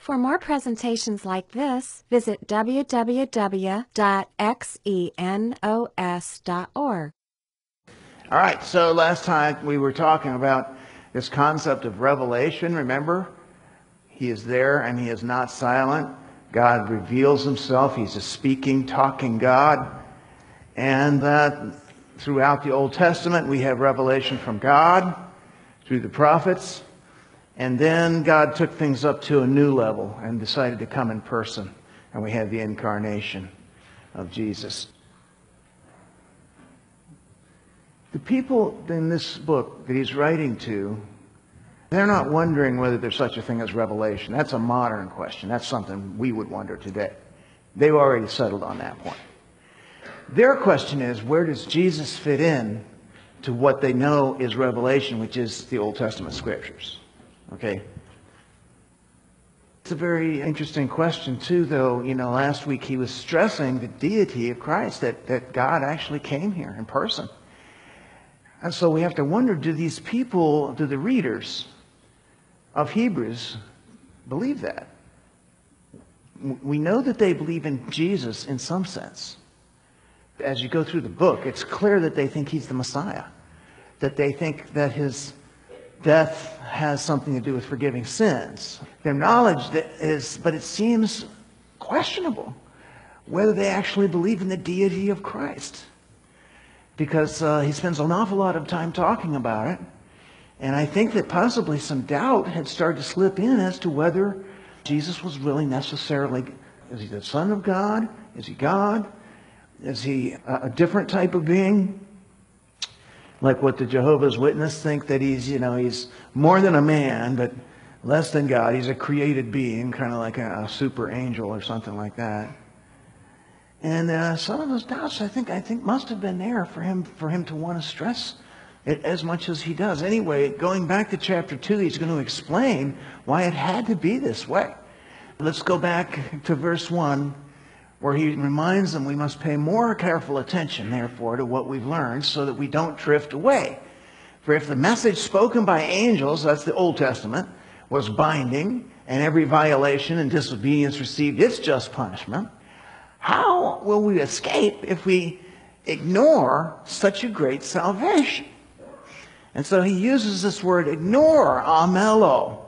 For more presentations like this, visit www.xenos.org. All right, so last time we were talking about this concept of revelation, remember? He is there and he is not silent. God reveals himself. He's a speaking, talking God. And throughout the Old Testament, we have revelation from God through the prophets. And then God took things up to a new level and decided to come in person. And we have the incarnation of Jesus. The people in this book that he's writing to, they're not wondering whether there's such a thing as revelation. That's a modern question. That's something we would wonder today. They've already settled on that point. Their question is, where does Jesus fit in to what they know is revelation, which is the Old Testament scriptures? Okay. It's a very interesting question too, though. You know, last week he was stressing the deity of Christ, that God actually came here in person. And so we have to wonder, do these people, do the readers of Hebrews believe that? We know that they believe in Jesus in some sense. As you go through the book, it's clear that they think he's the Messiah, that they think that his death has something to do with forgiving sins. Their knowledge is, but it seems questionable whether they actually believe in the deity of Christ, because he spends an awful lot of time talking about it. And I think that possibly some doubt had started to slip in as to whether Jesus was really necessarily, is he the Son of God? Is he God? Is he a different type of being? Like what the Jehovah's Witnesses think, that he's more than a man, but less than God. He's a created being, kind of like a super angel or something like that. And some of those doubts, I think must have been there for him to want to stress it as much as he does. Anyway, going back to chapter 2, he's going to explain why it had to be this way. Let's go back to verse 1, where he reminds them we must pay more careful attention, therefore, to what we've learned so that we don't drift away. For if the message spoken by angels, that's the Old Testament, was binding, and every violation and disobedience received its just punishment, how will we escape if we ignore such a great salvation? And so he uses this word ignore, amelo.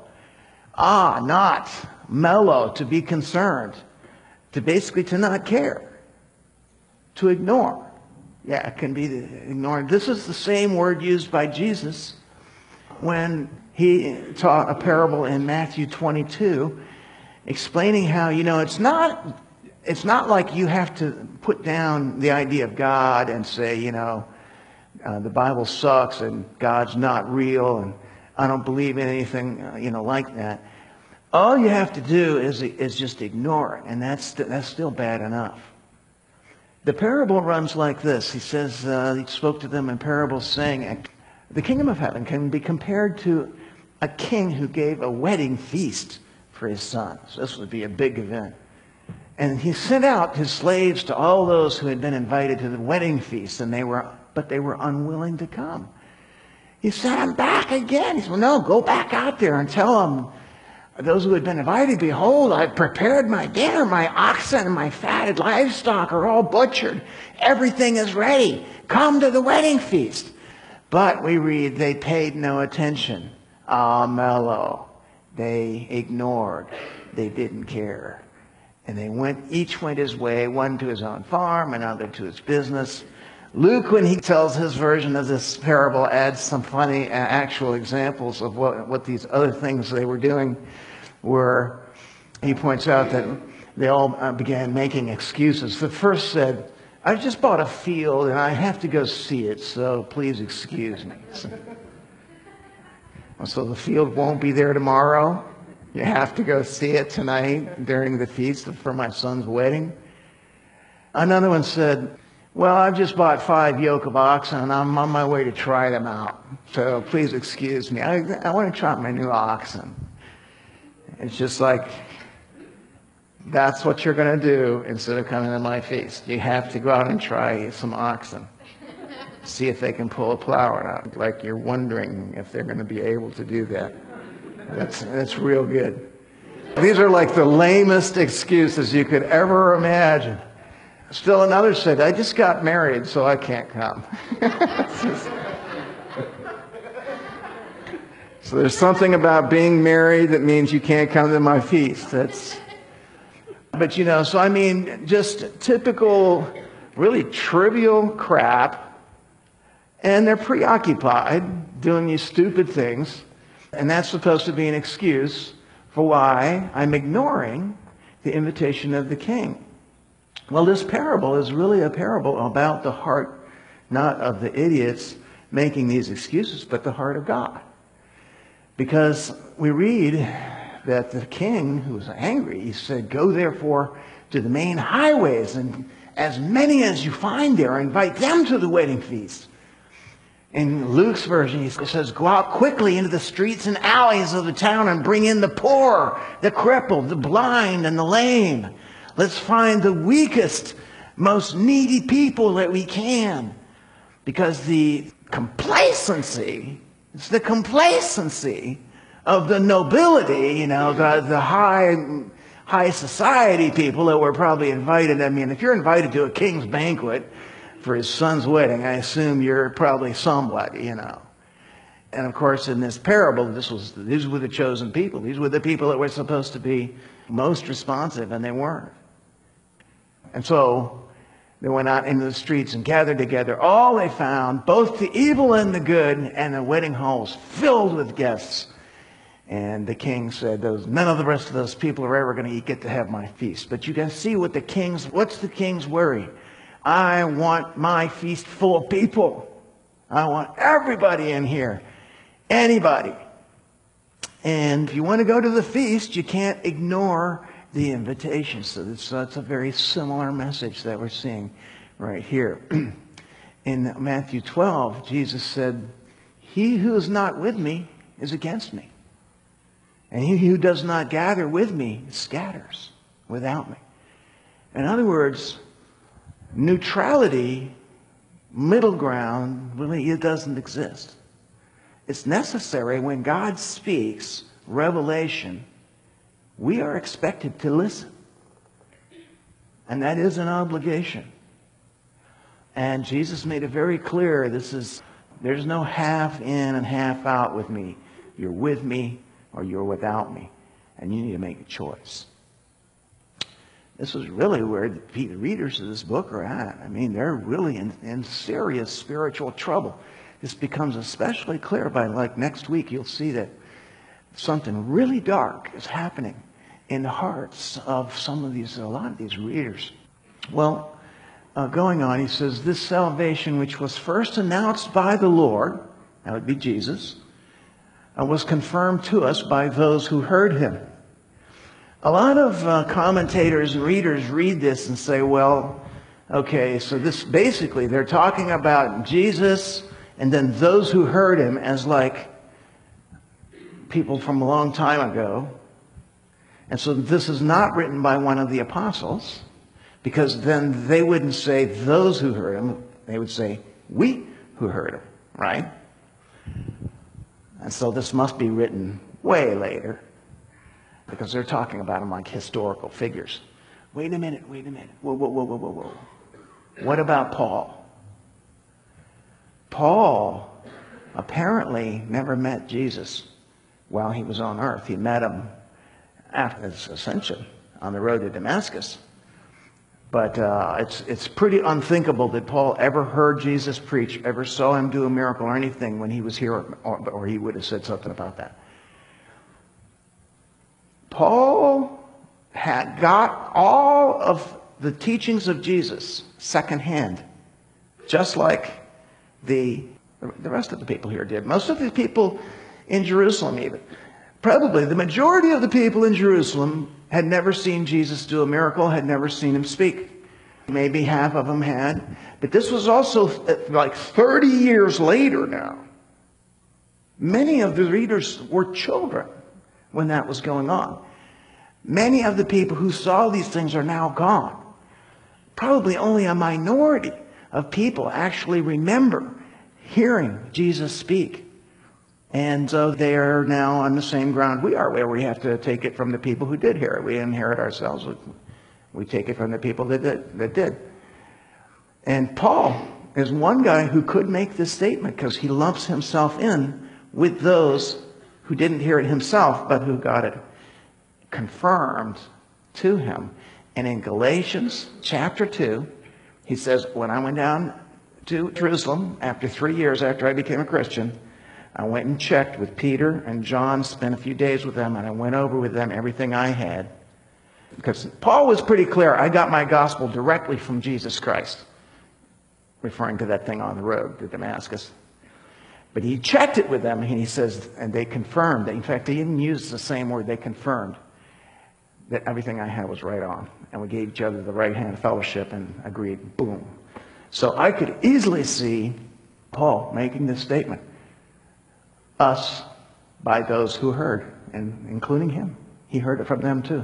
Not, melo, to be concerned. To basically to not care. To ignore. Yeah, it can be ignored. This is the same word used by Jesus when he taught a parable in Matthew 22, explaining how, it's not like you have to put down the idea of God and say, the Bible sucks and God's not real and I don't believe in anything, like that. All you have to do is just ignore it, and that's still bad enough. The parable runs like this. He says, he spoke to them in parables saying, the kingdom of heaven can be compared to a king who gave a wedding feast for his son. So this would be a big event. And he sent out his slaves to all those who had been invited to the wedding feast, but they were unwilling to come. He sent them back again. He said, well, no, go back out there and tell them, those who had been invited, behold, I've prepared my dinner. My oxen and my fatted livestock are all butchered. Everything is ready. Come to the wedding feast. But we read, they paid no attention. Mellow. They ignored. They didn't care. And each went his way, one to his own farm, another to his business. Luke, when he tells his version of this parable, adds some funny actual examples of what these other things they were doing were. He points out that they all began making excuses. The first said, I just bought a field and I have to go see it, so please excuse me. So the field won't be there tomorrow? You have to go see it tonight during the feast for my son's wedding? Another one said, well, I've just bought 5 yoke of oxen and I'm on my way to try them out. So please excuse me. I want to try my new oxen. It's just like, that's what you're going to do instead of coming to my feast. You have to go out and try some oxen. See if they can pull a plow out. Like you're wondering if they're going to be able to do that. That's real good. These are like the lamest excuses you could ever imagine. Still another said, I just got married, so I can't come. So there's something about being married that means you can't come to my feast. But so I mean, just typical, really trivial crap. And they're preoccupied doing these stupid things. And that's supposed to be an excuse for why I'm ignoring the invitation of the king. Well, this parable is really a parable about the heart, not of the idiots making these excuses, but the heart of God. Because we read that the king, who was angry, he said, go therefore to the main highways, and as many as you find there, invite them to the wedding feast. In Luke's version, he says, go out quickly into the streets and alleys of the town and bring in the poor, the crippled, the blind, and the lame. Let's find the weakest, most needy people that we can. Because the complacency of the nobility, the high society people that were probably invited. I mean, if you're invited to a king's banquet for his son's wedding, I assume you're probably somebody, And of course, in this parable, these were the chosen people. These were the people that were supposed to be most responsive, and they weren't. And so they went out into the streets and gathered together all they found, both the evil and the good, and the wedding hall was filled with guests. And the king said, none of the rest of those people are ever going to get to have my feast. But you can see what's the king's worry? I want my feast full of people. I want everybody in here. Anybody. And if you want to go to the feast, you can't ignore the invitation. So that's a very similar message that we're seeing right here. In Matthew 12, Jesus said, he who is not with me is against me. And he who does not gather with me scatters without me. In other words, neutrality, middle ground, really, it doesn't exist. It's necessary when God speaks revelation, we are expected to listen. And that is an obligation. And Jesus made it very clear, there's no half in and half out with me. You're with me or you're without me. And you need to make a choice. This is really where the readers of this book are at. I mean, they're really in serious spiritual trouble. This becomes especially clear by next week. You'll see that something really dark is happening in the hearts of a lot of these readers. Well, going on, he says, this salvation which was first announced by the Lord, that would be Jesus, was confirmed to us by those who heard him. A lot of commentators and readers read this and say, well, okay, so this basically, they're talking about Jesus and then those who heard him as like people from a long time ago. And so this is not written by one of the apostles, because then they wouldn't say those who heard him. They would say we who heard him, right? And so this must be written way later, because they're talking about them like historical figures. Wait a minute. Whoa. What about Paul? Paul apparently never met Jesus while he was on earth. He met him after his ascension on the road to Damascus. But it's pretty unthinkable that Paul ever heard Jesus preach, ever saw him do a miracle or anything when he was here, or he would have said something about that. Paul had got all of the teachings of Jesus secondhand, just like the rest of the people here did. Most of the people in Jerusalem even. Probably the majority of the people in Jerusalem had never seen Jesus do a miracle, had never seen him speak. Maybe half of them had. But this was also like 30 years later now. Many of the readers were children when that was going on. Many of the people who saw these things are now gone. Probably only a minority of people actually remember hearing Jesus speak. And so they are now on the same ground we are, where we have to take it from the people who did hear it. We inherit ourselves. We take it from the people that did. And Paul is one guy who could make this statement because he lumps himself in with those who didn't hear it himself, but who got it confirmed to him. And in Galatians chapter 2, he says, when I went down to Jerusalem after 3 years after I became a Christian, I went and checked with Peter and John, spent a few days with them, and I went over with them everything I had. Because Paul was pretty clear, I got my gospel directly from Jesus Christ, referring to that thing on the road to Damascus. But he checked it with them, and he says, and they confirmed. In fact, he even used the same word, they confirmed that everything I had was right on. And we gave each other the right hand fellowship and agreed, boom. So I could easily see Paul making this statement. Us by those who heard, and including him. He heard it from them too.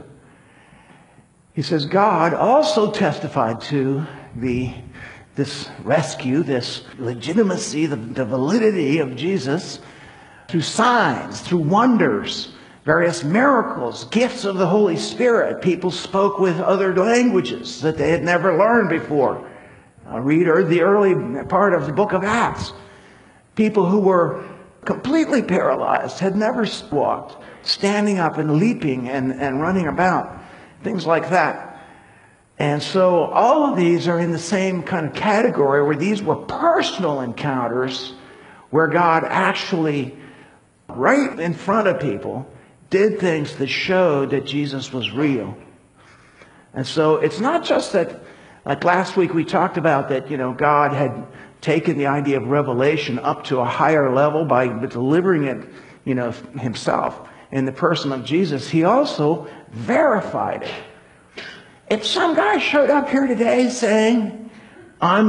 He says, God also testified to this rescue, this legitimacy, the validity of Jesus through signs, through wonders, various miracles, gifts of the Holy Spirit. People spoke with other languages that they had never learned before. Read the early part of the book of Acts. People who were completely paralyzed, had never walked, standing up and leaping and running about, things like that. And so all of these are in the same kind of category where these were personal encounters where God actually, right in front of people, did things that showed that Jesus was real. And so it's not just that, like last week we talked about that, God had taken the idea of revelation up to a higher level by delivering it, himself in the person of Jesus. He also verified it. If some guy showed up here today saying, I'm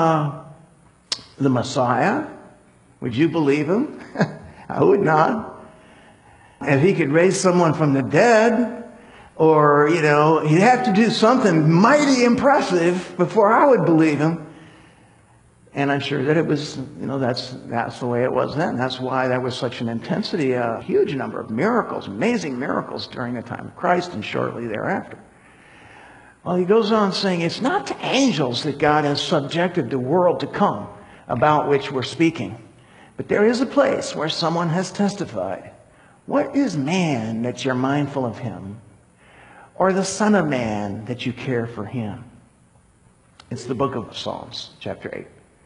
the Messiah, would you believe him? I would not. If he could raise someone from the dead, or, he'd have to do something mighty impressive before I would believe him. And I'm sure that it was, that's the way it was then. That's why there was such an intensity, a huge number of miracles, amazing miracles during the time of Christ and shortly thereafter. Well, he goes on saying, it's not to angels that God has subjected the world to come about which we're speaking. But there is a place where someone has testified. What is man that you're mindful of him? Or the Son of Man that you care for him? It's the book of Psalms, chapter 8.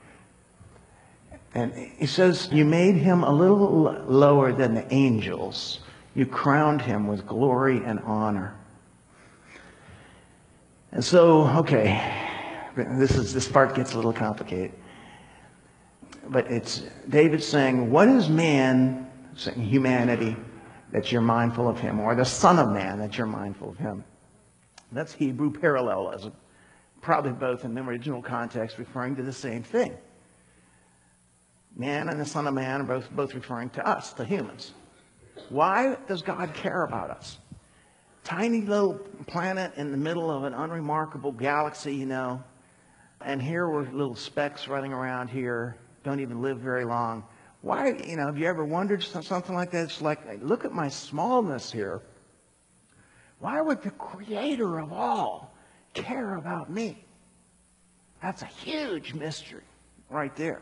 And he says, you made him a little lower than the angels. You crowned him with glory and honor. And so, okay, this part gets a little complicated. But it's David saying, what is man, saying humanity, that you're mindful of him? Or the Son of Man that you're mindful of him? That's Hebrew parallelism. Probably both in the original context referring to the same thing. Man and the Son of Man are both referring to us, the humans. Why does God care about us? Tiny little planet in the middle of an unremarkable galaxy, and here we're little specks running around here, don't even live very long. Why, have you ever wondered something like that? It's like, look at my smallness here. Why would the Creator of all care about me? That's a huge mystery right there.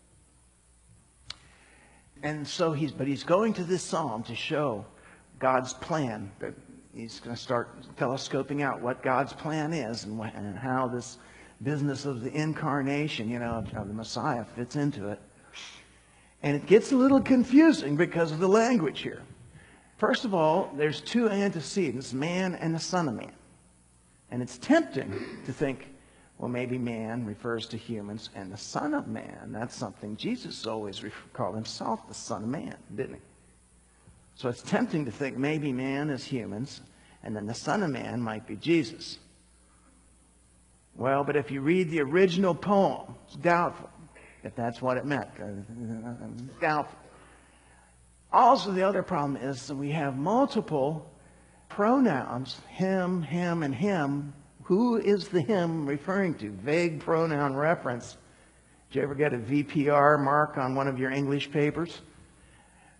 And so he's going to this psalm to show God's plan. That he's going to start telescoping out what God's plan is and how this business of the incarnation, of the Messiah fits into it. And it gets a little confusing because of the language here. First of all, there's two antecedents, man and the Son of Man. And it's tempting to think, well, maybe man refers to humans, and the Son of Man, that's something Jesus always called himself the Son of Man, didn't he? So it's tempting to think maybe man is humans, and then the Son of Man might be Jesus. Well, but if you read the original poem, it's doubtful if that's what it meant. Doubtful. Also, the other problem is that we have multiple pronouns, him, and him. Who is the him referring to? Vague pronoun reference. Did you ever get a VPR mark on one of your English papers?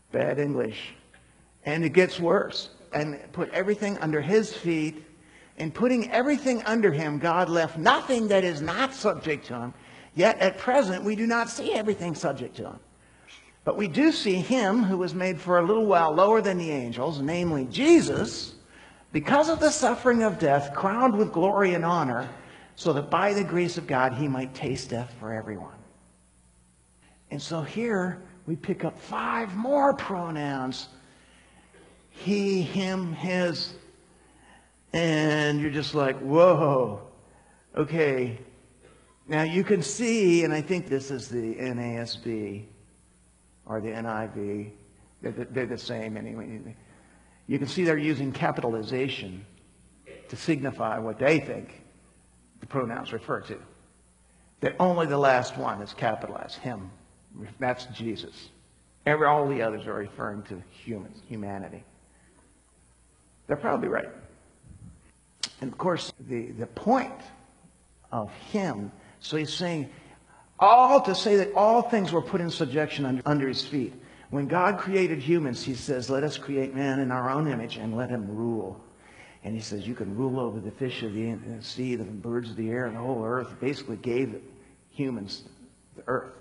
Bad English. And it gets worse. And put everything under his feet. In putting everything under him, God left nothing that is not subject to him. Yet at present, we do not see everything subject to him. But we do see him who was made for a little while lower than the angels, namely Jesus, because of the suffering of death, crowned with glory and honor, so that by the grace of God he might taste death for everyone. And so here we pick up 5 more pronouns. He, him, his. And you're just like, whoa. Okay. Now you can see, and I think this is the NASB or the NIV. They're the same anyway. You can see they're using capitalization to signify what they think the pronouns refer to. That only the last one is capitalized, him. That's Jesus. All the others are referring to humanity. They're probably right. And of course, the point of him, so he's saying, to say that all things were put in subjection under his feet. When God created humans, he says, let us create man in our own image and let him rule. And he says, you can rule over the fish of the sea, the birds of the air, and the whole earth. Basically gave humans the earth.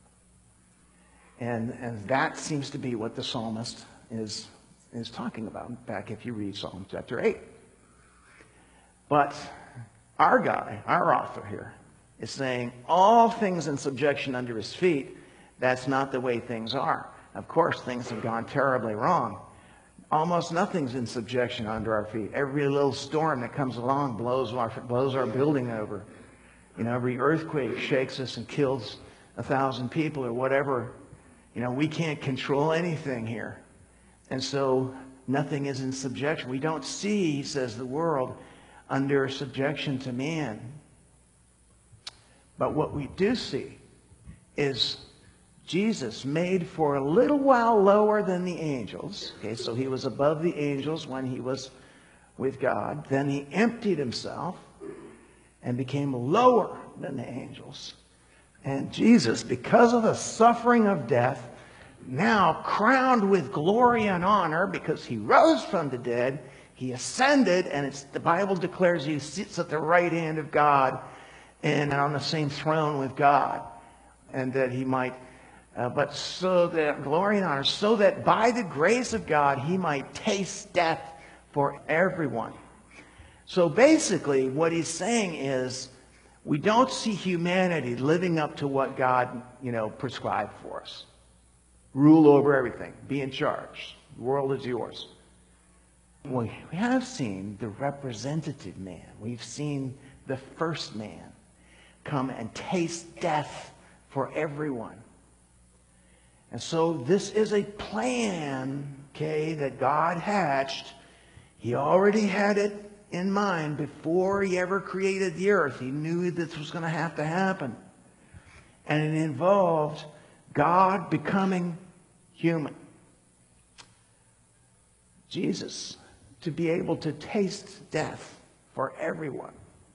And that seems to be what the psalmist is talking about back if you read Psalm chapter 8. But our guy, our author here, is saying all things in subjection under his feet. That's not the way things are. Of course, things have gone terribly wrong. Almost nothing's in subjection under our feet. Every little storm that comes along blows our building over. You know, every earthquake shakes us and kills 1,000 people or whatever. You know, we can't control anything here. And so nothing is in subjection. We don't see, he says, the world under subjection to man. But what we do see is Jesus made for a little while lower than the angels. Okay, so he was above the angels when he was with God. Then he emptied himself and became lower than the angels. And Jesus, because of the suffering of death, now crowned with glory and honor, because he rose from the dead, he ascended, and the Bible declares he sits at the right hand of God and on the same throne with God. And that he might, but so that glory and honor, so that by the grace of God he might taste death for everyone. So basically what he's saying is, we don't see humanity living up to what God, prescribed for us. Rule over everything. Be in charge. The world is yours. We have seen the representative man. We've seen the first man come and taste death for everyone. And so this is a plan, that God hatched. He already had it in mind before he ever created the earth. He knew this was going to have to happen. And it involved God becoming human. Jesus, to be able to taste death for everyone.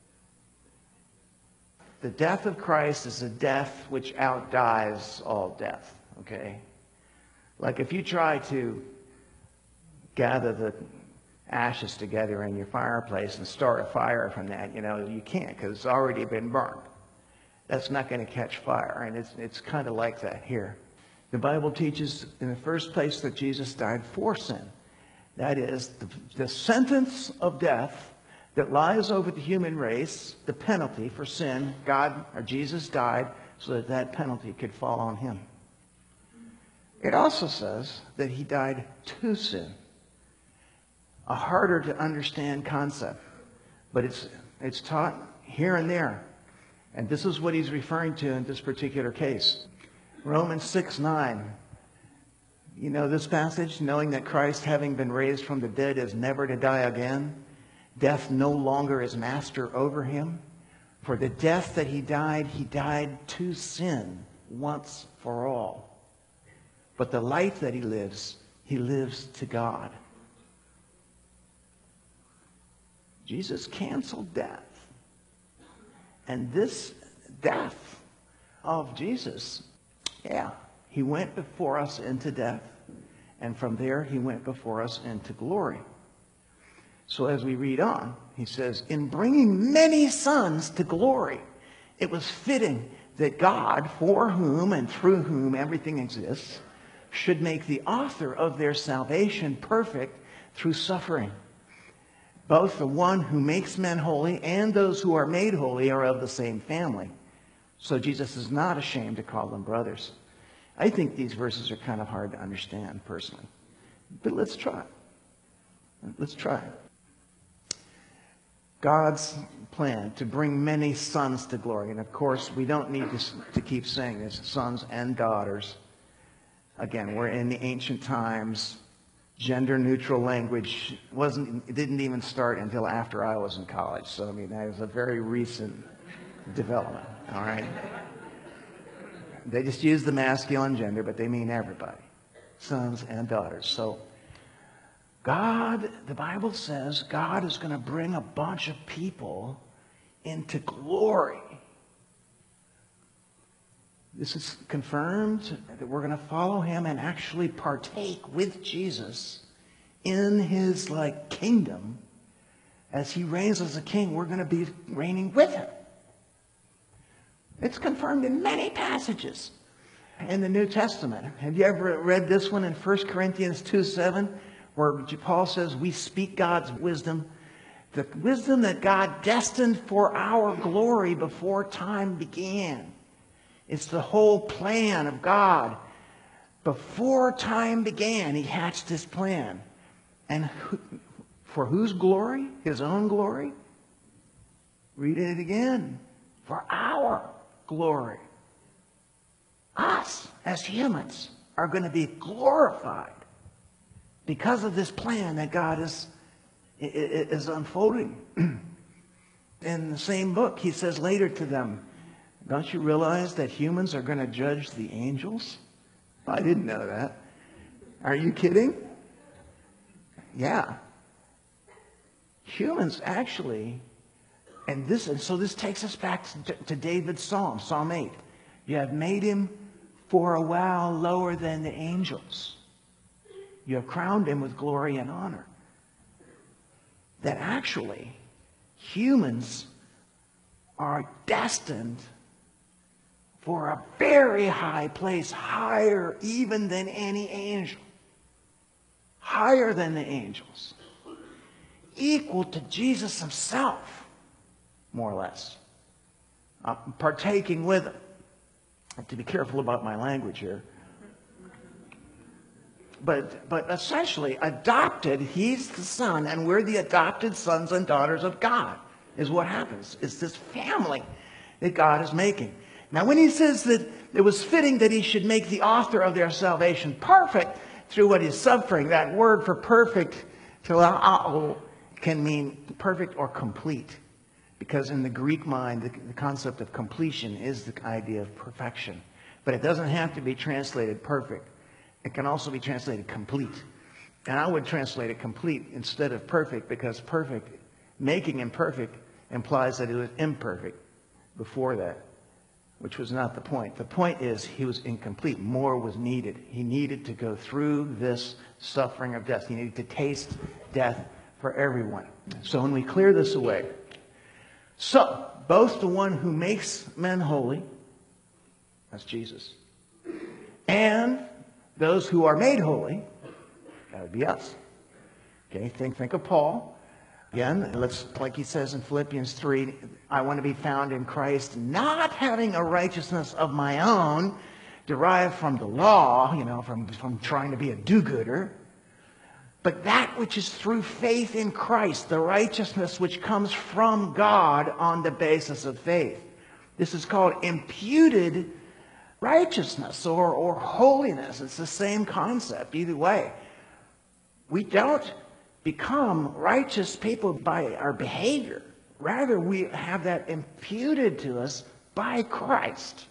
The death of Christ is a death which outdies all death. Okay? Like if you try to gather the ashes together in your fireplace and start a fire from that, you can't because it's already been burned. That's not going to catch fire. And it's kind of like that here. The Bible teaches in the first place that Jesus died for sin. That is, the sentence of death that lies over the human race, the penalty for sin, Jesus died so that that penalty could fall on him. It also says that he died to sin. A harder to understand concept, but it's taught here and there. And this is what he's referring to in this particular case. Romans 6:9. You know this passage? Knowing that Christ, having been raised from the dead, is never to die again. Death no longer is master over him. For the death that he died to sin once for all. But the life that he lives to God. Jesus canceled death. And this death of Jesus, he went before us into death. And from there, he went before us into glory. So as we read on, he says, in bringing many sons to glory, it was fitting that God, for whom and through whom everything exists, should make the author of their salvation perfect through suffering. Both the one who makes men holy and those who are made holy are of the same family. So Jesus is not ashamed to call them brothers. I think these verses are kind of hard to understand personally. But let's try. Let's try. God's plan to bring many sons to glory. And of course, we don't need to keep saying this, sons and daughters. Again, we're in the ancient times. Gender-neutral language didn't even start until after I was in college. So, I mean, that is a very recent development, all right? They just use the masculine gender, but they mean everybody, sons and daughters. So, God, the Bible says, God is going to bring a bunch of people into glory. This is confirmed that we're going to follow him and actually partake with Jesus in his kingdom. As he reigns as a king, we're going to be reigning with him. It's confirmed in many passages in the New Testament. Have you ever read this one in 1 Corinthians 2:7, where Paul says we speak God's wisdom, the wisdom that God destined for our glory before time began. It's the whole plan of God. Before time began, he hatched this plan. And for whose glory? His own glory? Read it again. For our glory. Us, as humans, are going to be glorified because of this plan that God is unfolding. In the same book, he says later to them, don't you realize that humans are going to judge the angels? I didn't know that. Are you kidding? Yeah. Humans actually, and so this takes us back to David's psalm, Psalm 8. You have made him for a while lower than the angels. You have crowned him with glory and honor. That actually, humans are destined for a very high place, higher even than any angel. Higher than the angels. Equal to Jesus himself, more or less. Partaking with him. I have to be careful about my language here. But essentially, adopted, he's the son, and we're the adopted sons and daughters of God, is what happens. It's this family that God is making. Now, when he says that it was fitting that he should make the author of their salvation perfect through what he's suffering, that word for perfect, telao, can mean perfect or complete. Because in the Greek mind, the concept of completion is the idea of perfection. But it doesn't have to be translated perfect. It can also be translated complete. And I would translate it complete instead of perfect, because perfect, making him perfect, implies that he was imperfect before that, which was not the point. The point is he was incomplete. More was needed. He needed to go through this suffering of death. He needed to taste death for everyone. So when we clear this away, so both the one who makes men holy, that's Jesus, and those who are made holy, that would be us. Okay, think of Paul. Again, like he says in Philippians 3, I want to be found in Christ, not having a righteousness of my own derived from the law, from trying to be a do-gooder, but that which is through faith in Christ, the righteousness which comes from God on the basis of faith. This is called imputed righteousness or holiness. It's the same concept either way. We don't become righteous people by our behavior. Rather, we have that imputed to us by Christ.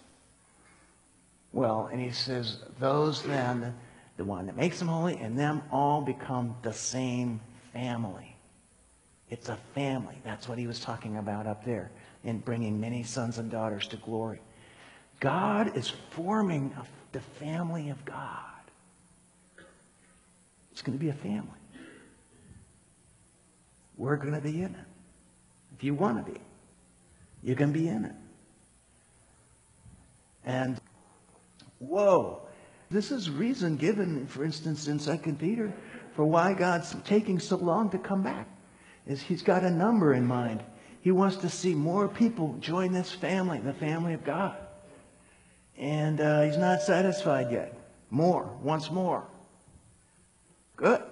Well, and he says, those then, the one that makes them holy, and them all become the same family. It's a family. That's what he was talking about up there in bringing many sons and daughters to glory. God is forming the family of God. It's going to be a family. We're going to be in it. If you want to be, you can be in it. And, whoa, this is reason given, for instance, in 2 Peter, for why God's taking so long to come back. Is He's got a number in mind. He wants to see more people join this family, the family of God. And He's not satisfied yet. More, once more. Good.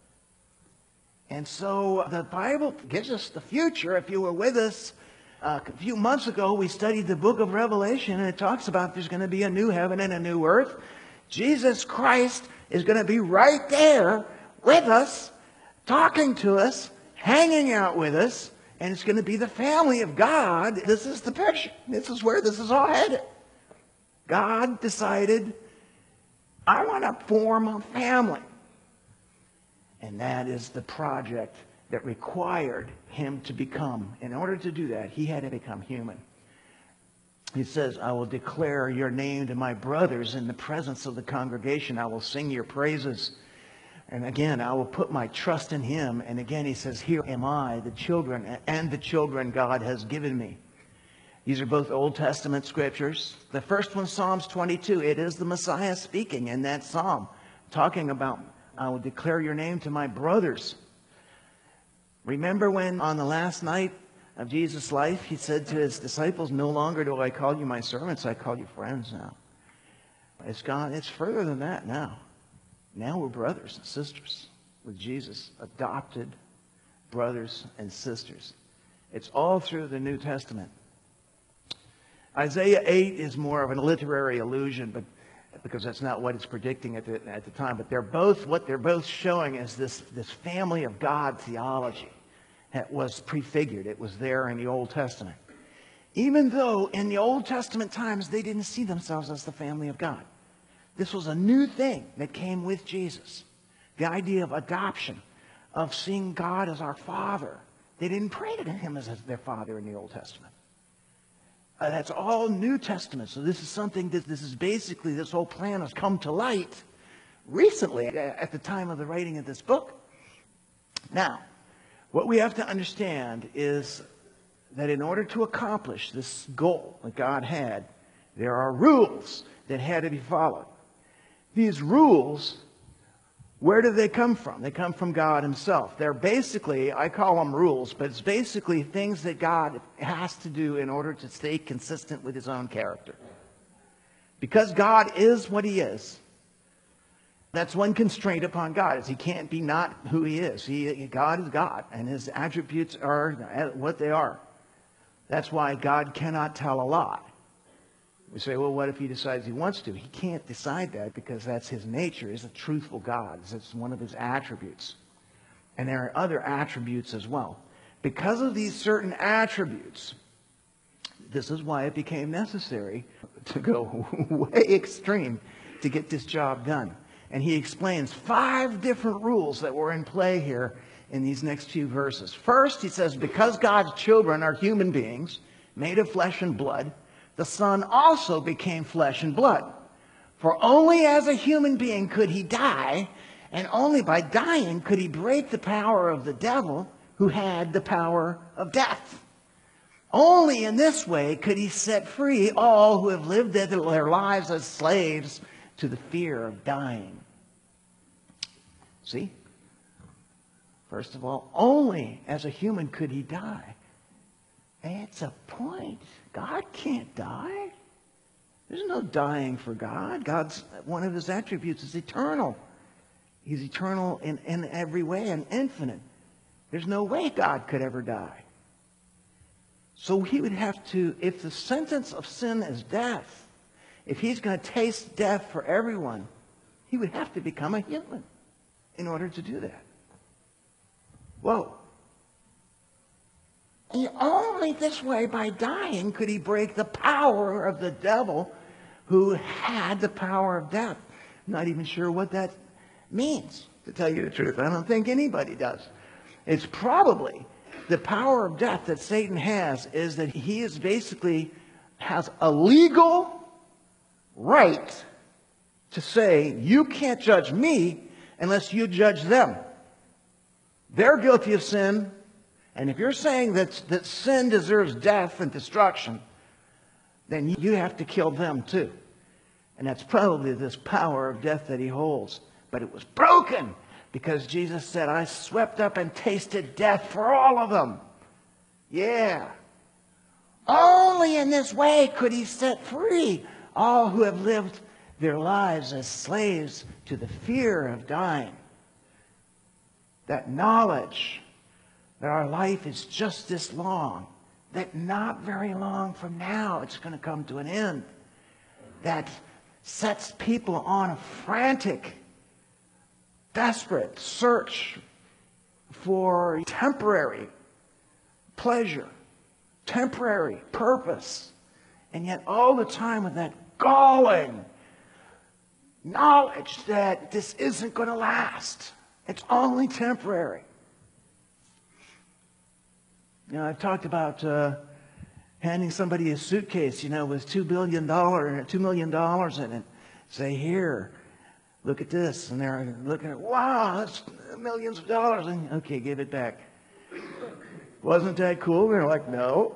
And so the Bible gives us the future. If you were with us a few months ago, we studied the book of Revelation, and it talks about there's going to be a new heaven and a new earth. Jesus Christ is going to be right there with us, talking to us, hanging out with us, and it's going to be the family of God. This is the picture. This is where this is all headed. God decided, I want to form a family. And that is the project that required Him to become. In order to do that, He had to become human. He says, I will declare your name to my brothers in the presence of the congregation. I will sing your praises. And again, I will put my trust in Him. And again, He says, here am I, the children, and the children God has given me. These are both Old Testament scriptures. The first one, Psalms 22. It is the Messiah speaking in that psalm, talking about, I will declare your name to my brothers. Remember when on the last night of Jesus' life, He said to His disciples, no longer do I call you my servants, I call you friends now. It's further than that now. Now we're brothers and sisters with Jesus, adopted brothers and sisters. It's all through the New Testament. Isaiah 8 is more of a literary allusion, but because that's not what it's predicting at the time. But what they're both showing is this family of God theology that was prefigured. It was there in the Old Testament. Even though in the Old Testament times they didn't see themselves as the family of God. This was a new thing that came with Jesus. The idea of adoption, of seeing God as our Father. They didn't pray to Him as their Father in the Old Testament. That's all New Testament. So this is something that this whole plan has come to light recently at the time of the writing of this book. Now, what we have to understand is that in order to accomplish this goal that God had, there are rules that had to be followed. These rules, where do they come from? They come from God Himself. They're basically, I call them rules, but it's basically things that God has to do in order to stay consistent with His own character. Because God is what He is, that's one constraint upon God, is He can't be not who He is. God is God, and His attributes are what they are. That's why God cannot tell a lie. We say, well, what if He decides He wants to? He can't decide that because that's His nature. He's a truthful God. It's one of His attributes. And there are other attributes as well. Because of these certain attributes, this is why it became necessary to go way extreme to get this job done. And He explains 5 different rules that were in play here in these next few verses. First, He says, because God's children are human beings, made of flesh and blood, the Son also became flesh and blood. For only as a human being could He die, and only by dying could He break the power of the devil, who had the power of death. Only in this way could He set free all who have lived their lives as slaves to the fear of dying. See? First of all, only as a human could He die. It's a point. God can't die. There's no dying for God. God's, one of His attributes is eternal. He's eternal in every way and infinite. There's no way God could ever die. So He would have to, if the sentence of sin is death, if He's going to taste death for everyone, He would have to become a human in order to do that. Whoa. Only this way, by dying, could He break the power of the devil, who had the power of death. I'm not even sure what that means, to tell you the truth. I don't think anybody does. It's probably the power of death that Satan has is that he is basically has a legal right to say, you can't judge me unless you judge them. They're guilty of sin. And if you're saying that sin deserves death and destruction, then you have to kill them too. And that's probably this power of death that he holds. But it was broken because Jesus said, I swept up and tasted death for all of them. Yeah. Only in this way could he set free all who have lived their lives as slaves to the fear of dying. That knowledge that our life is just this long, that not very long from now it's going to come to an end, that sets people on a frantic, desperate search for temporary pleasure, temporary purpose, and yet all the time with that galling knowledge that this isn't going to last. It's only temporary. You know, I've talked about handing somebody a suitcase, with $2 million in it. Say, here, look at this. And they're looking at, wow, that's millions of dollars. And, okay, give it back. Wasn't that cool? They're like, no.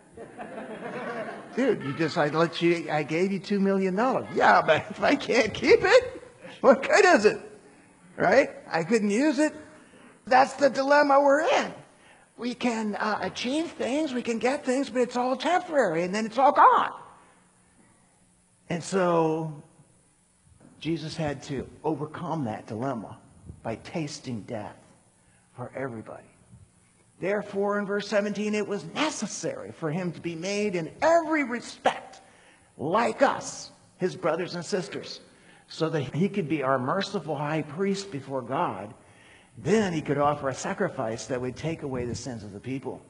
Dude, I gave you $2 million. Yeah, but if I can't keep it, what good is it? Right? I couldn't use it. That's the dilemma we're in. We can achieve things, we can get things, but it's all temporary, and then it's all gone. And so Jesus had to overcome that dilemma by tasting death for everybody. Therefore, in verse 17, it was necessary for him to be made in every respect like us, his brothers and sisters, so that he could be our merciful high priest before God. Then he could offer a sacrifice that would take away the sins of the people.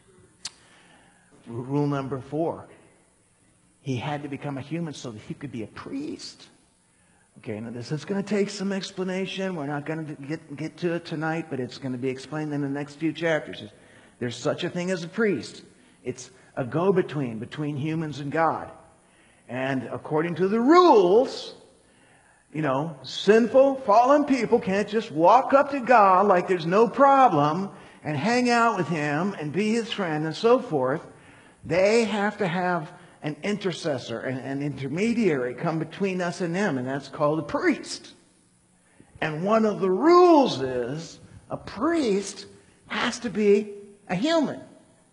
Rule number 4. He had to become a human so that he could be a priest. Okay, now this is going to take some explanation. We're not going to get to it tonight, but it's going to be explained in the next few chapters. There's such a thing as a priest. It's a go-between between humans and God. And according to the rules, sinful, fallen people can't just walk up to God like there's no problem and hang out with him and be his friend and so forth. They have to have an intercessor, an intermediary come between us and them, and that's called a priest. And one of the rules is a priest has to be a human.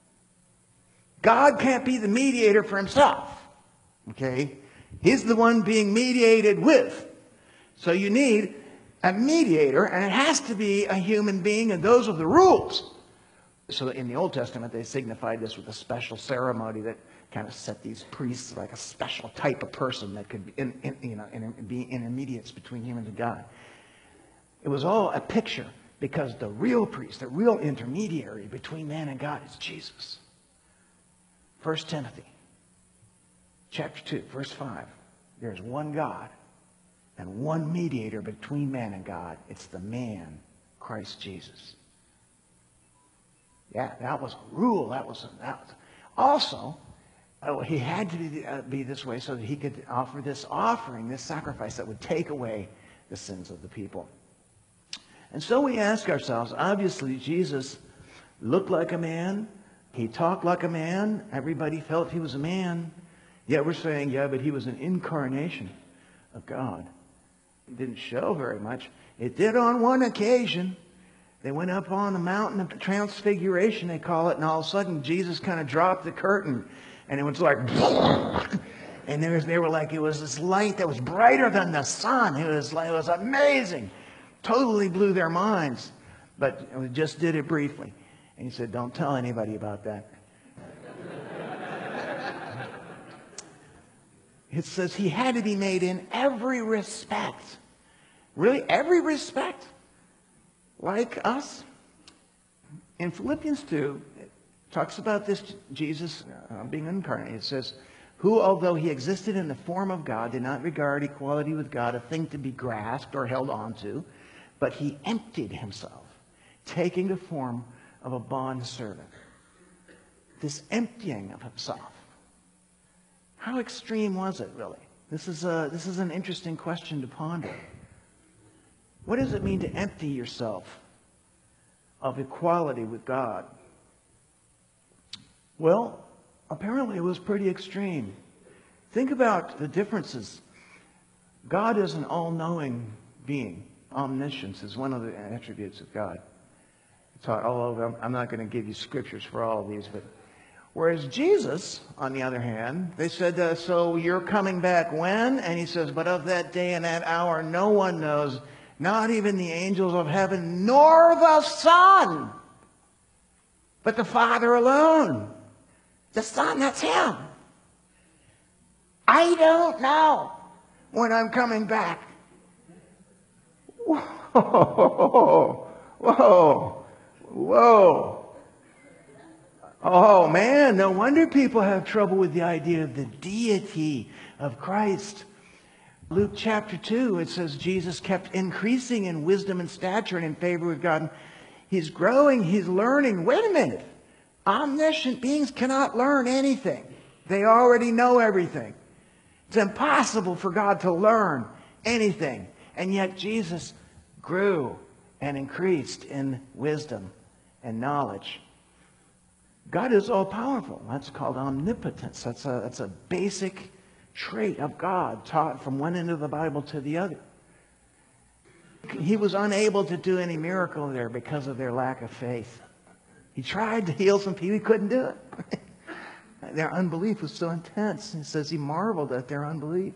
God can't be the mediator for himself. Okay? He's the one being mediated with. So you need a mediator, and it has to be a human being, and those are the rules. So in the Old Testament, they signified this with a special ceremony that kind of set these priests like a special type of person that could be intermediates between humans and God. It was all a picture because the real priest, the real intermediary between man and God is Jesus. 1 Timothy chapter 2, verse 5. There's one God and one mediator between man and God. It's the man, Christ Jesus. Yeah, that was a rule. That was also, he had to be this way so that he could offer this offering, this sacrifice that would take away the sins of the people. And so we ask ourselves, obviously Jesus looked like a man. He talked like a man. Everybody felt he was a man. Yet we're saying, yeah, but he was an incarnation of God. It didn't show very much. It did on one occasion. They went up on the mountain of transfiguration, they call it, and all of a sudden Jesus kind of dropped the curtain, and it was like, and they were like, it was this light that was brighter than the sun. It was amazing. Totally blew their minds. But we just did it briefly. And he said, don't tell anybody about that. It says he had to be made in every respect. Really, every respect. Like us. In Philippians 2, it talks about this Jesus being incarnate. It says, who, although he existed in the form of God, did not regard equality with God a thing to be grasped or held onto, but he emptied himself, taking the form of a bondservant. This emptying of himself. How extreme was it, really? This is an interesting question to ponder. What does it mean to empty yourself of equality with God? Well, apparently it was pretty extreme. Think about the differences. God is an all-knowing being. Omniscience is one of the attributes of God. It's all over. I'm not going to give you scriptures for all of these, but whereas Jesus, on the other hand, they said, so you're coming back when? And he says, but of that day and that hour no one knows, not even the angels of heaven, nor the Son, but the Father alone. The Son, that's him. I don't know when I'm coming back. Whoa, whoa, whoa. Oh man, no wonder people have trouble with the idea of the deity of Christ. Luke chapter 2, it says Jesus kept increasing in wisdom and stature and in favor with God. He's growing, he's learning. Wait a minute. Omniscient beings cannot learn anything. They already know everything. It's impossible for God to learn anything. And yet Jesus grew and increased in wisdom and knowledge. God is all-powerful. That's called omnipotence. That's a basic trait of God taught from one end of the Bible to the other. He was unable to do any miracle there because of their lack of faith. He tried to heal some people. He couldn't do it. Their unbelief was so intense. He says he marveled at their unbelief.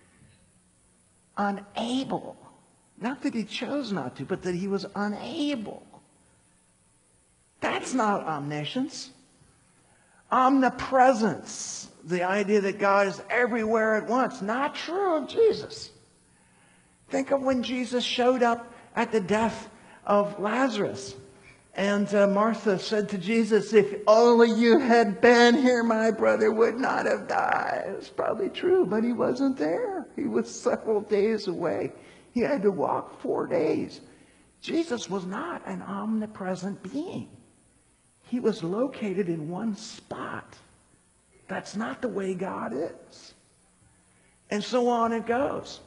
Unable. Not that he chose not to, but that he was unable. That's not omniscience. Omnipresence. The idea that God is everywhere at once. Not true of Jesus. Think of when Jesus showed up at the death of Lazarus. And Martha said to Jesus, if only you had been here, my brother would not have died. It's probably true, but he wasn't there. He was several days away. He had to walk 4 days. Jesus was not an omnipresent being. He was located in one spot. That's not the way God is. And so on it goes.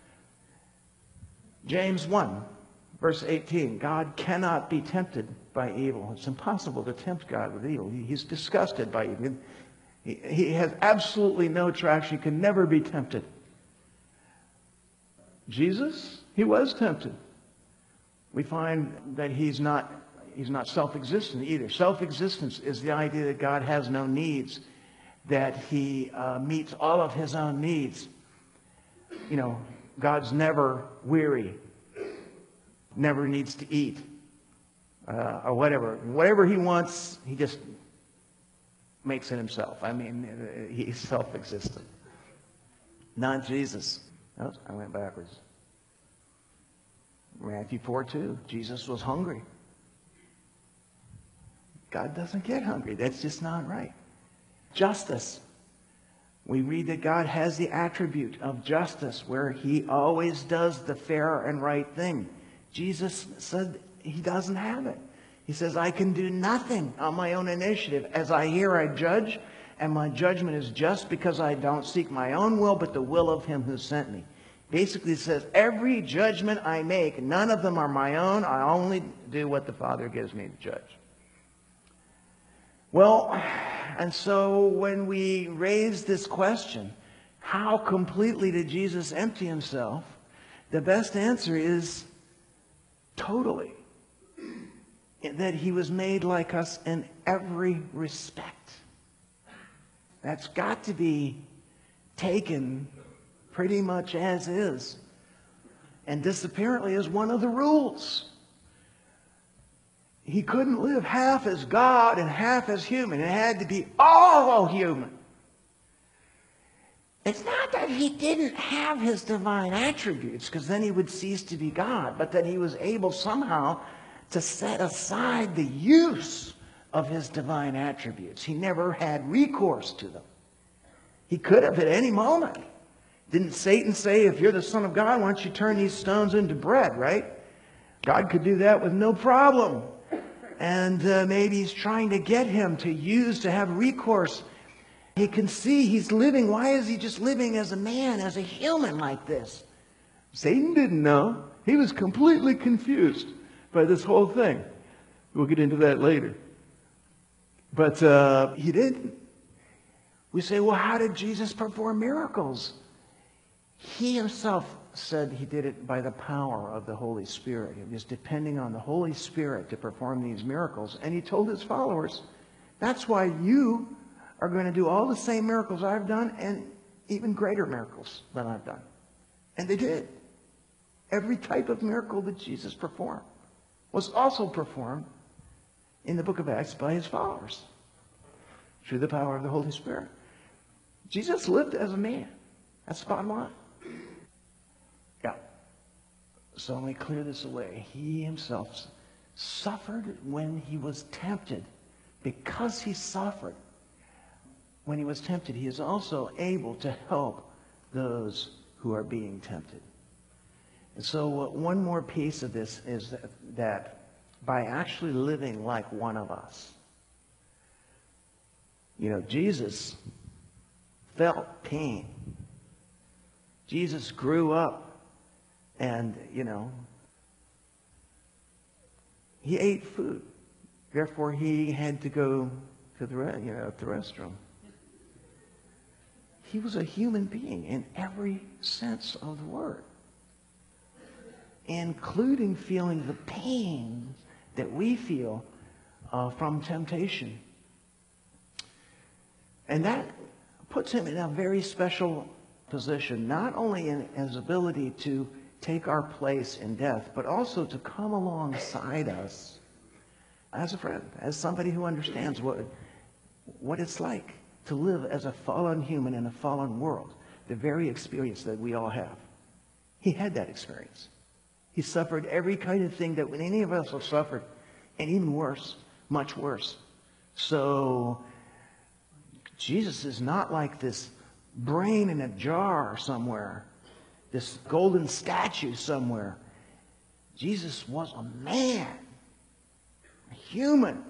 James 1, verse 18. God cannot be tempted by evil. It's impossible to tempt God with evil. He's disgusted by evil. He has absolutely no attraction. He can never be tempted. Jesus, he was tempted. We find that he's not self-existent either. Self-existence is the idea that God has no needs, that he meets all of his own needs. You know, God's never weary, never needs to eat, or whatever. Whatever he wants, he just makes it himself. I mean, he's self-existent. Not Jesus. Oh, I went backwards. Matthew 4:2. Jesus was hungry. God doesn't get hungry. That's just not right. Justice. We read that God has the attribute of justice, where he always does the fair and right thing. Jesus said he doesn't have it. He says, I can do nothing on my own initiative. As I hear, I judge, and my judgment is just because I don't seek my own will, but the will of him who sent me. Basically, it says, every judgment I make, none of them are my own. I only do what the Father gives me to judge. Well, and so when we raise this question, how completely did Jesus empty himself? The best answer is totally. That he was made like us in every respect. That's got to be taken pretty much as is. And this apparently is one of the rules. He couldn't live half as God and half as human. It had to be all human. It's not that he didn't have his divine attributes, because then he would cease to be God, but that he was able somehow to set aside the use of his divine attributes. He never had recourse to them. He could have at any moment. Didn't Satan say, if you're the Son of God, why don't you turn these stones into bread, right? God could do that with no problem. And maybe he's trying to get him to have recourse. He can see he's living. Why is he just living as a man, as a human like this? Satan didn't know. He was completely confused by this whole thing. We'll get into that later. But he didn't. We say, well, how did Jesus perform miracles? He himself said he did it by the power of the Holy Spirit. He was depending on the Holy Spirit to perform these miracles. And he told his followers, that's why you are going to do all the same miracles I've done and even greater miracles than I've done. And they did. Every type of miracle that Jesus performed was also performed in the book of Acts by his followers through the power of the Holy Spirit. Jesus lived as a man. That's the bottom line. Yeah. So let me clear this away. He himself suffered when he was tempted. Because he suffered when he was tempted, he is also able to help those who are being tempted. And so one more piece of this is that by actually living like one of us, Jesus felt pain. Jesus grew up and, he ate food. Therefore, he had to go to the restroom. He was a human being in every sense of the word, including feeling the pain that we feel from temptation. And that puts him in a very special position, not only in his ability to take our place in death, but also to come alongside us as a friend, as somebody who understands what it's like to live as a fallen human in a fallen world, the very experience that we all have. He had that experience. He suffered every kind of thing that any of us have suffered, and even worse, much worse. So Jesus is not like this brain in a jar somewhere, this golden statue somewhere. Jesus was a man, a human.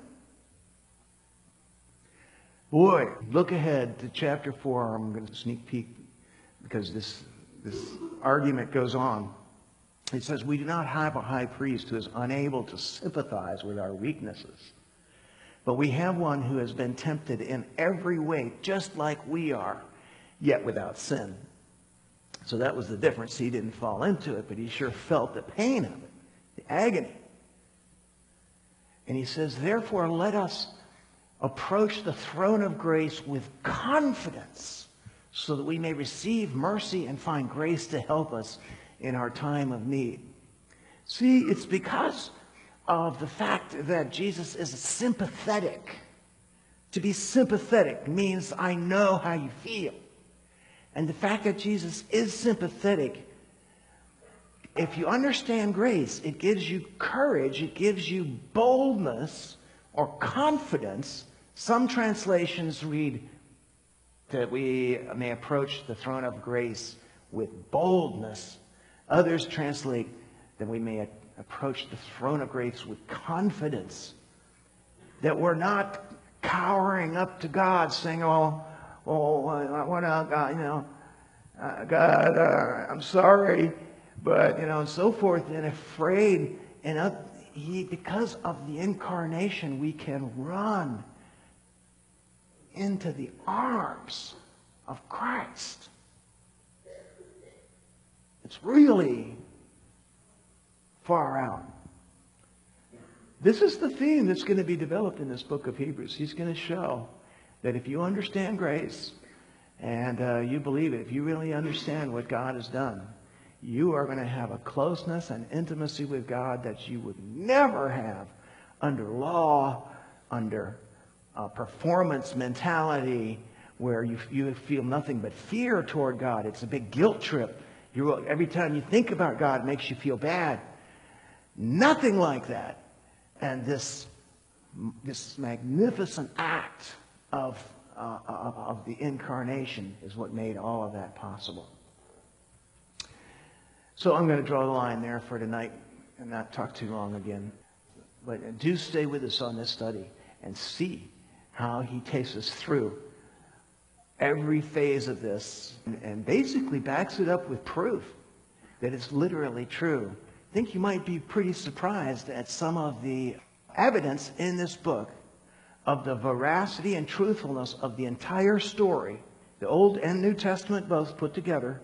Boy, look ahead to chapter 4. I'm going to sneak peek because this argument goes on. It says, we do not have a high priest who is unable to sympathize with our weaknesses, but we have one who has been tempted in every way, just like we are, yet without sin. So that was the difference. He didn't fall into it, but he sure felt the pain of it, the agony. And he says, therefore, let us approach the throne of grace with confidence so that we may receive mercy and find grace to help us in our time of need. See, it's because of the fact that Jesus is sympathetic. To be sympathetic means I know how you feel. And the fact that Jesus is sympathetic, if you understand grace, it gives you courage, it gives you boldness or confidence. Some translations read that we may approach the throne of grace with boldness. Others translate that we may approach the throne of grace with confidence. That we're not cowering up to God saying, God, I'm sorry, but, and so forth, and afraid. And because of the incarnation, we can run into the arms of Christ. It's really far out. This is the theme that's going to be developed in this book of Hebrews. He's going to show that if you understand grace and you believe it, if you really understand what God has done, you are going to have a closeness and intimacy with God that you would never have under law, under performance mentality, where you feel nothing but fear toward God. It's a big guilt trip. Every time you think about God, it makes you feel bad. Nothing like that. And this magnificent act of the incarnation is what made all of that possible. So I'm going to draw the line there for tonight and not talk too long again. But do stay with us on this study and see how he takes us through every phase of this and basically backs it up with proof that it's literally true I think you might be pretty surprised at some of the evidence in this book of the veracity and truthfulness of the entire story, the Old and New Testament both put together,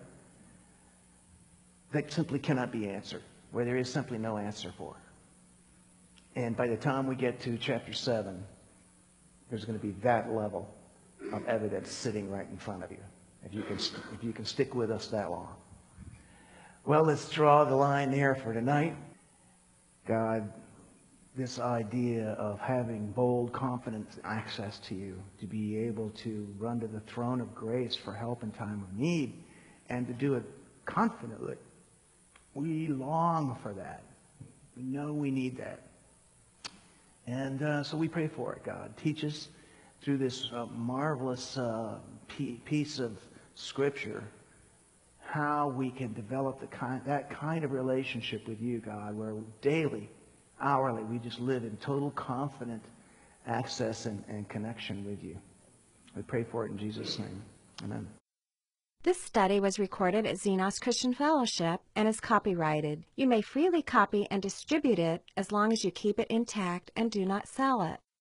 that simply cannot be answered, where there is simply no answer for. And by the time we get to chapter 7, there's going to be that level of evidence sitting right in front of you, if you can stick with us that long. Well, let's draw the line there for tonight. God, this idea of having bold, confident access to you, to be able to run to the throne of grace for help in time of need, and to do it confidently. We long for that. We know we need that. And so we pray for it, God. Teach us through this marvelous piece of Scripture how we can develop that kind of relationship with you, God, where daily, hourly, we just live in total confident access and connection with you. We pray for it in Jesus' name. Amen. This study was recorded at Xenos Christian Fellowship and is copyrighted. You may freely copy and distribute it as long as you keep it intact and do not sell it.